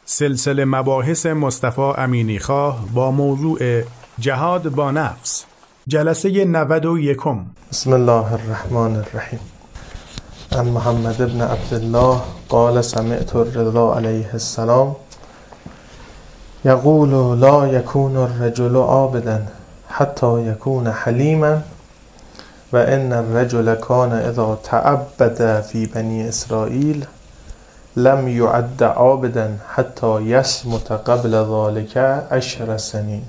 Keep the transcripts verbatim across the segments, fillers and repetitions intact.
سلسله مباحث مصطفی امینیخواه با موضوع جهاد با نفس، جلسه نود و یکم. بسم الله الرحمن الرحیم. عن محمد بن عبدالله قال سمعت الرضا علیه السلام یقول لا یکون الرجل عابدا حتی یکون حلیما و ان الرجل کان اذا تعبد فی بنی اسرائیل لم يعد عابدا حتى يصمت قبل ذلك عشر سنین.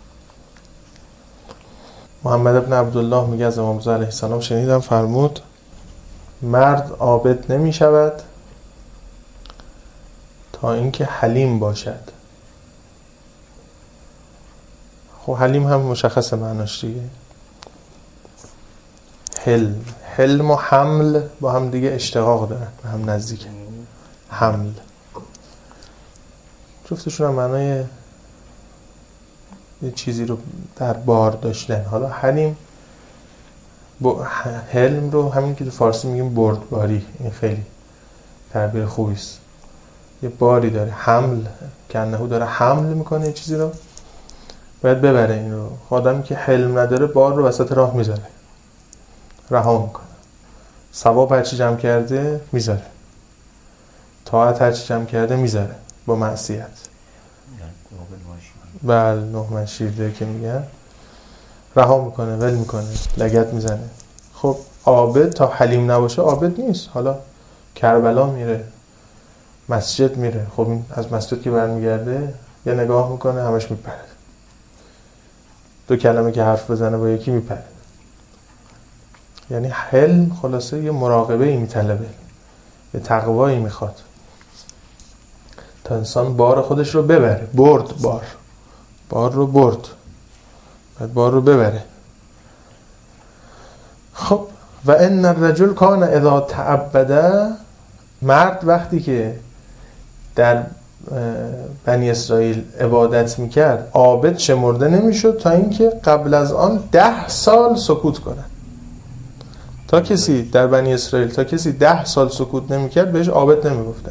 محمد بن عبدالله میگه از امام رضا علیه السلام شنیدم فرمود مرد عابد نمی شود تا اینکه حلیم باشد. خب حلیم هم مشخص معناش دیگه. حلم حلم و حمل با هم دیگه اشتقاق دارن، به هم نزدیکه. حمل جفتشون هم معنای یه چیزی رو در بار داشتن. حالا حلیم با حلم رو همین که تو فارسی میگیم بردباری، این خیلی تعبیر خوبی است. یه باری داره. حمل که انهو داره حمل میکنه یه چیزی رو، باید ببره این رو. آدمی که حلم نداره بار رو وسط راه میذاره، رها میکنه. ثواب هرچی جمع کرده میذاره، طاعت هرچی جمع کرده میذاره با معصیت. بله نهمن شیرده که میگن رها میکنه، ول میکنه، لگد میزنه. خب عابد تا حلیم نباشه عابد نیست. حالا کربلا میره، مسجد میره، خب این از مسجد که برمیگرده یه نگاه میکنه همش میپره، دو کلمه که حرف بزنه با یکی میپره. یعنی حلم خلاصه یه مراقبه ای میطلبه، یه تقوایی میخواد تا انسان بار خودش رو ببره. برد بار بار رو برد، باید بار رو ببره. خب و ان الرجل کان اذا تعبد، مرد وقتی که در بنی اسرائیل عبادت میکرد عابد شمرده نمیشد تا اینکه قبل از آن ده سال سکوت کنه. تا کسی در بنی اسرائیل تا کسی ده سال سکوت نمیکرد بهش عابد نمیگفتن.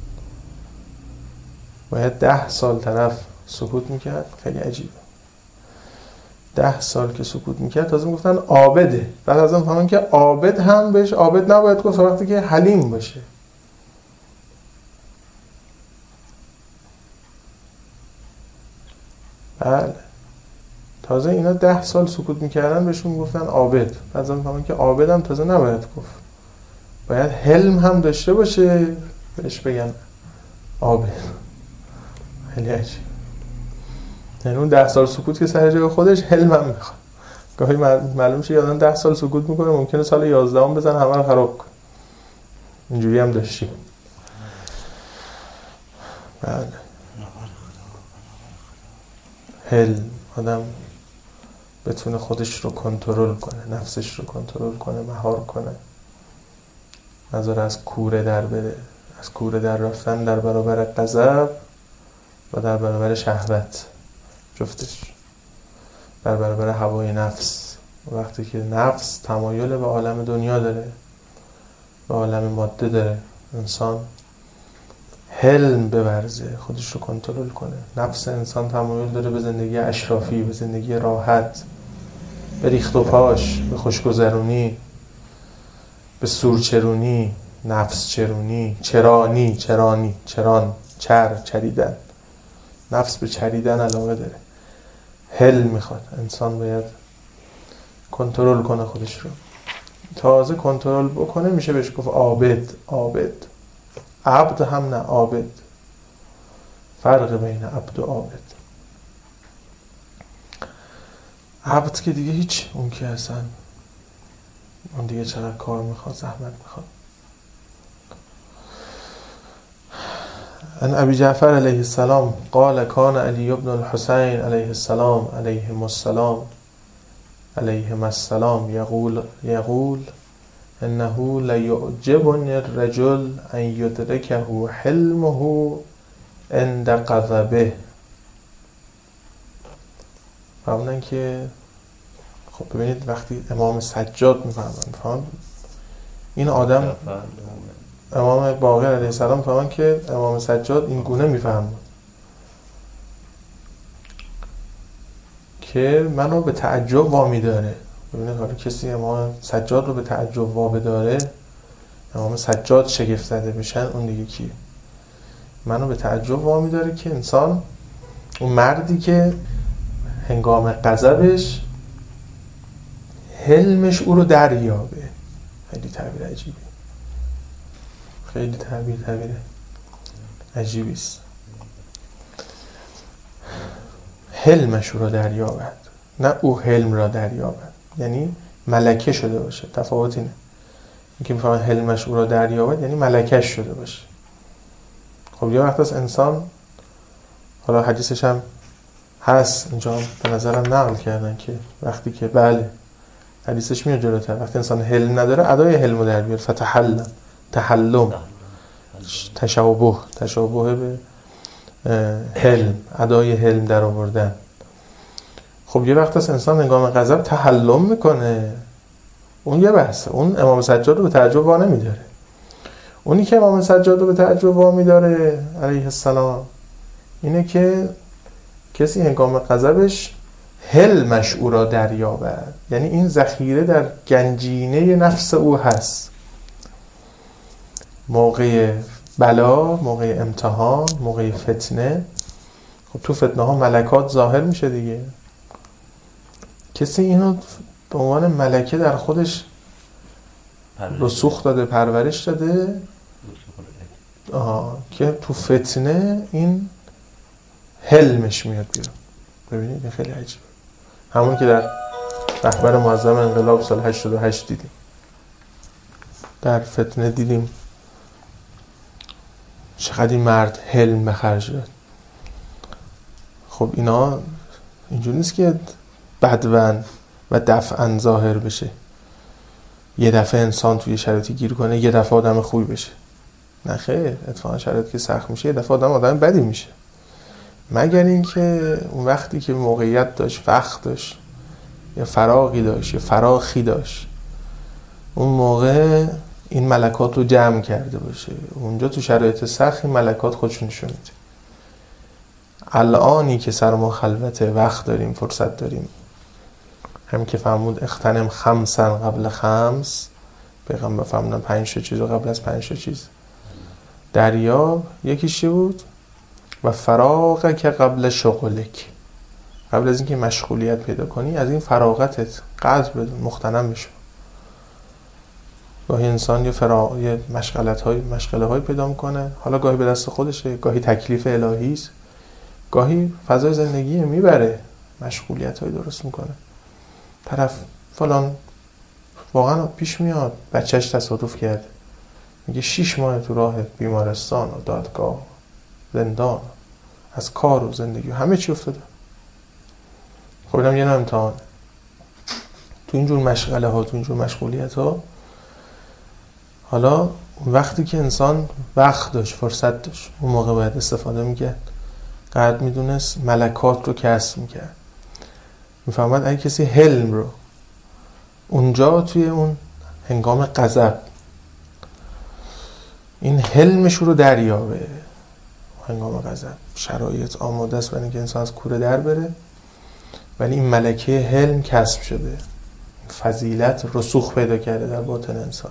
باید ده سال طرف سکوت میکرد. خیلی عجیبه. ده سال که سکوت میکرد تازه میگفتن عابده. بعد از اون فهمن که عابد هم بهش عابد نباید گفت وقتی که حلیم باشه. بله تازه اینا ده سال سکوت میکردن بهشون میگفتن عابد. بعد از اون فهمن که عابد هم تازه نباید گفت، باید حلم هم داشته باشه بهش بگن عابد. خیلی عجیب. یعنی اون ده سال سکوت که سر جای خودش حلم هم میخواد. گاهی معلوم شه یادن ده سال سکوت میکنه ممکنه سال یازدهم بزن همه رو خراب کنه. اینجوری هم داشتیم. بله حلم آدم بتونه خودش رو کنترل کنه، نفسش رو کنترل کنه، مهار کنه، نذاره از کوره در بره. از کوره در رفتن در برابر غضب و در برابر شهوت، جفتش در برابر هوای نفس. وقتی که نفس تمایل به عالم دنیا داره، به عالم ماده داره، انسان حلم بورزه، خودش رو کنترل کنه. نفس انسان تمایل داره به زندگی اشرافی، به زندگی راحت، به ریخت و پاش، به خوشگذرونی، به سورچرونی، نفس چرونی، چرانی چرانی چران چر چریدن. نفس به چریدن علاقه داره. حلم میخواد. انسان باید کنترل کنه خودش رو. تازه کنترل بکنه میشه بهش گفت عابد. عابد عبد هم نه، عابد. فرق بین عبد و عابد. عبد که دیگه هیچ، اون که اصلا اون دیگه چقدر کار میخواد، زحمت میخواد. ان ابی جعفر علیه السلام قال کان علی بن الحسین علیه السلام علیه السلام علیه السلام یقول یقول انه لیعجبنی الرجل ان یدرکه حلمه عند غضبه. فهمونن که خب ببینید وقتی امام سجاد میفهمن، فهم این آدم امام باقر علیه السلام فرمان که امام سجاد این گونه میفهمد که منو به تعجب وامی داره. ببینید حالا کسی امام سجاد رو به تعجب وامی داره، امام سجاد شگفت زده بشن، اون دیگه کی؟ منو به تعجب وامی داره که انسان، اون مردی که هنگام غضبش حلمش او رو دریابه. خیلی تعبیر عجیبی، خیلی تعبیر تعبیر عجیبی است. حلمش رو دریابد، نه او حلم را دریابد. یعنی ملکه شده باشه. تفاوت اینه. اینکه میفهمن حلمش او را دریابد یعنی ملکش شده باشه. خب یه وقت از انسان، حالا حدیثش هم هست اینجا به نظرم نقل کردن که وقتی که بله حدیثش میاد جلوتر، وقتی انسان حلم نداره ادای حلمو در بیاره. فتحلم، تحلم، تشابه، تشابه به حلم، ادای حلم در آوردن. خب یه وقت از انسان هنگام غضب تحلم میکنه، اون یه بحثه. اون امام سجاد رو به تعجب وا نمیداره. اونی که امام سجاد رو به تعجب وا میداره علیه السلام اینه که کسی هنگام غضبش حلمش او را دریابد. یعنی این ذخیره در گنجینه نفس او هست. موقع بلا، موقع امتحان، موقع فتنه، خب تو فتنه ها ملکات ظاهر میشه دیگه. کسی اینو به عنوان ملکه در خودش رسوخ داده، پرورش داده، آها، که تو فتنه این حلمش میاد بیرون. ببینید خیلی عجیبه. همون که در رهبر معظم انقلاب سال هشتاد و هشت دیدیم، در فتنه دیدیم چقدر این مرد حلم به خرج داد. خب اینا اینجوری نیست که بدون و دفعاً ظاهر بشه. یه دفعه انسان توی شرایطی گیر کنه یه دفعه آدم خوبی بشه. نه خیر، اتفاقا شرایطی که سخت میشه یه دفعه آدم آدم بدی میشه. مگر اینکه اون وقتی که موقعیت داشت، وقت داشت، یا فراغی داشت، یا فراخی داشت، اون موقع این ملکات رو جمع کرده باشه. اونجا تو شرایط سخت این ملکات خودشون نشون میده. الانی که سر ما خلوت، وقت داریم، فرصت داریم، همین که فرمود اغتنم خمسا قبل خمس، پیغمبر فرمودن پنج تا چیز رو قبل از پنج تا چیز دریاب. یکیش چی بود؟ و فراغ که قبل شغلک، قبل از اینکه مشغولیت پیدا کنی از این فراغتت قدر بدون، مغتنم بشو. گاهی انسان یه فراغ، یه مشغلت های مشغله های پیدا میکنه، حالا گاهی به دست خودشه، گاهی تکلیف الهی است، گاهی فضای زندگی میبره، مشغولیت های درست میکنه. طرف فلان واقعا پیش میاد بچهش تصادف کرده، میگه شیش ماه تو راه بیمارستان و دادگاه زندان، از کار و زندگی و همه چی افتاده. خب اینم یه امتحان. تو اینجور مشغله ها، تو اینجور مشغولیت ها، حالا وقتی که انسان وقت داشت، فرصت داشت، اون موقع باید استفاده میکرد، قدر میدونست، ملکات رو کسب میکرد. میفهمد اگه کسی حلم رو اونجا توی اون هنگام غضب این حلمش رو دریابه، هنگام غضب شرایط آماده است برای اینکه انسان از کوره در بره، ولی این ملکه حلم کسب شده، فضیلت رسوخ پیدا کرده در باطن انسان.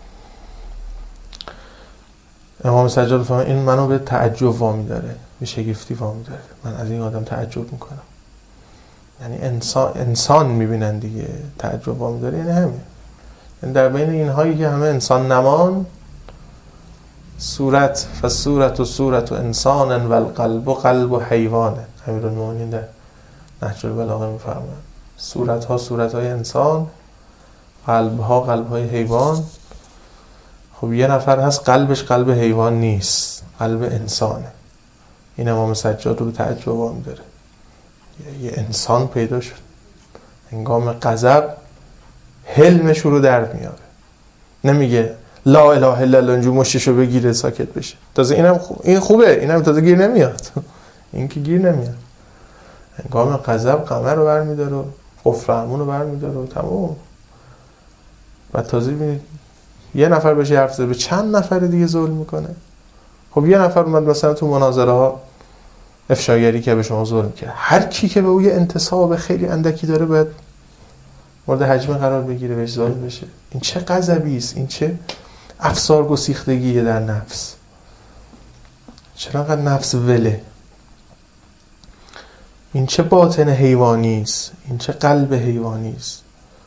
امام سجاد فرمان این منو به تعجب وامی داره، به شگفتی وامی داره. من از این آدم تعجب میکنم. یعنی انسان انسان میبینن دیگه، تعجب وامی داره یعنی همین. یعنی در بین اینهایی که همه انسان نمان، صورت فصورت و صورت و انسان و القلب و قلب و حیوانه. امیرالمومنین در نهج البلاغه میفرماید صورت ها صورت های انسان، قلب ها قلب های حیوان. خب یه نفر هست قلبش قلب حیوان نیست، قلب انسانه. این امام سجاد رو به تعجب وامی داره. یه انسان پیدا شد هنگام غضب حلمش رو در میاره، نمیگه لا اله الا الله اینجور مشتشو بگیره ساکت بشه. تازه اینم خوب، این خوبه، اینم تازه گیر نمیاد. این که گیر نمیاد، هنگام غضب قمر رو برمیداره و قفل رحمون رو برمیداره و تمام. و تازه ببینید یه نفر بهش حرف زده به چند نفر دیگه ظلم میکنه. خب یه نفر اومد مثلا تو مناظره ها افشاگری که به شما ظلم کرد، هر کی که به او یه انتساب خیلی اندکی داره باید مورد حجمه قرار بگیره، بهش ظالم بشه. این چه غضبی است، این چه افسار گسیختگیه در نفس. چرا انقدر نفس وله؟ این چه باطن حیوانی است، این چه قلب حیوانی است.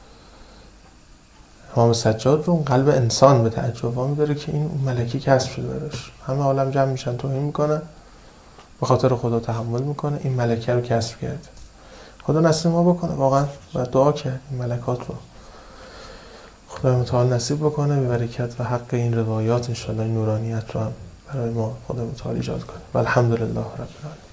امام سجاد به اون قلب انسان به تعجب می‌داره که این ملکی کسب شده براش. همه عالم جمع میشن توهین میکنن، به خاطر خدا تحمل میکنه، این ملکه رو کسب کرده. خدا نصیب ما بکنه واقعا و دعا کرد این ملکات رو خدا متعال نصیب بکنه، به برکت و حق این روایات ان شاء الله این نورانیت رو هم برای ما خدا متعال ایجاد کنه. والحمدلله رب العالمین.